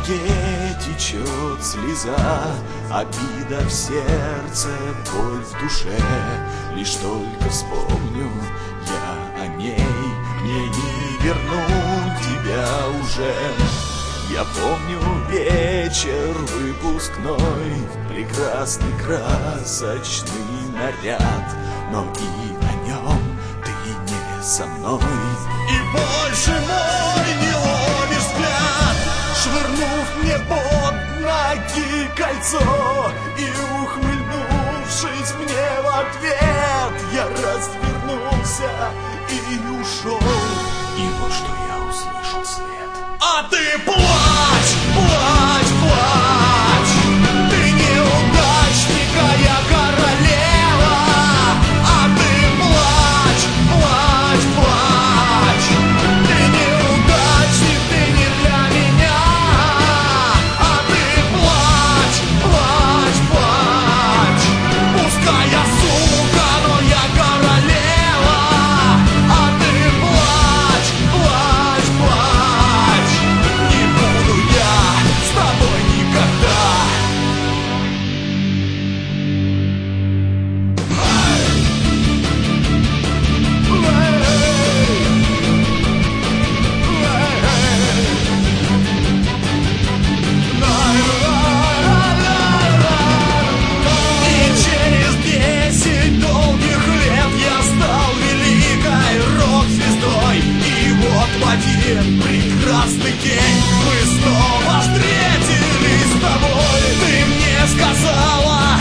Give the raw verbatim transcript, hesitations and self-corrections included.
щеке течет слеза, обида в сердце, боль в душе. Лишь только вспомню я о ней, мне не вернуть тебя уже. Я помню вечер выпускной, прекрасный красочный наряд, но и на нем ты не со мной. И больше мой не ловишь взгляд, швырнув мне под ноги кольцо. И ухмыльнувшись мне в ответ, я развернулся и ушел. И вот что я услышал вслед: а ты плачь, плачь, плачь, ты неудачник, а я королева. А ты плачь, плачь, плачь, ты неудачник, ты не для меня. А ты плачь, плачь, плачь, пускай я сука, но я королева. А ты плачь, плачь, плачь, не буду я с тобой никогда. И через десять долгих лет я стал великой рок-звездой. И вот в один прекрасный день мы снова встретились с тобой. Ты мне сказала: